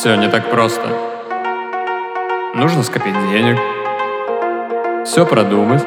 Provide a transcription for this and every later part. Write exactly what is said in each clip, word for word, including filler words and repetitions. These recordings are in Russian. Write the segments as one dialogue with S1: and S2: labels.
S1: Все не так просто. Нужно скопить денег, все продумать.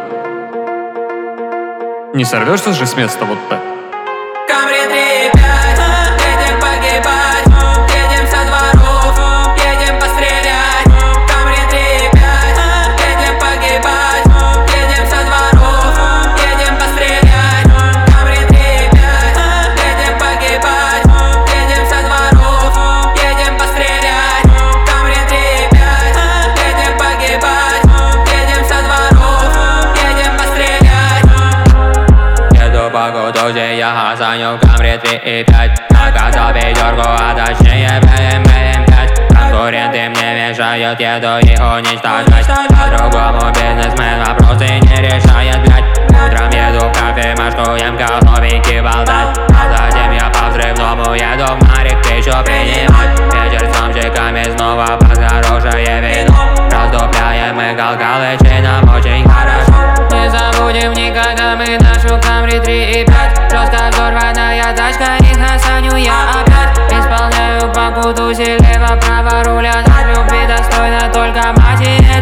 S1: Не сорвешься же с места вот так.
S2: Камри три пять, едем погибать, едем со дворов, едем пострелять. Камри три пять, едем погибать, едем со дворов, едем пострелять. Камри три пять, едем погибать, едем со дворов, едем пострелять. Камри три пять, едем погибать, едем со дворов, едем пострелять. Еду по Кутузе, я хасаню в Камри три и пять. Наказал пятерку, а точнее бэ эм вэ эм пять. Конкуренты мне мешают, еду их уничтожать. По-другому бизнесмен вопросы не решает, блять. Утром еду в кофемашку, ем головеньки болтать. А затем я по взрывному еду в Марик пищу принимать. Вечер с мамчиками снова под хорошее вино. Раздупляем мы галгалычи, нам очень хорошо. Не забудем никогда мы нашу Камри три и пять. Жестко взорванная тачка, не хасаню я опять. Исполняю по Кутузе, лево-право руля. От любви достойна только матери.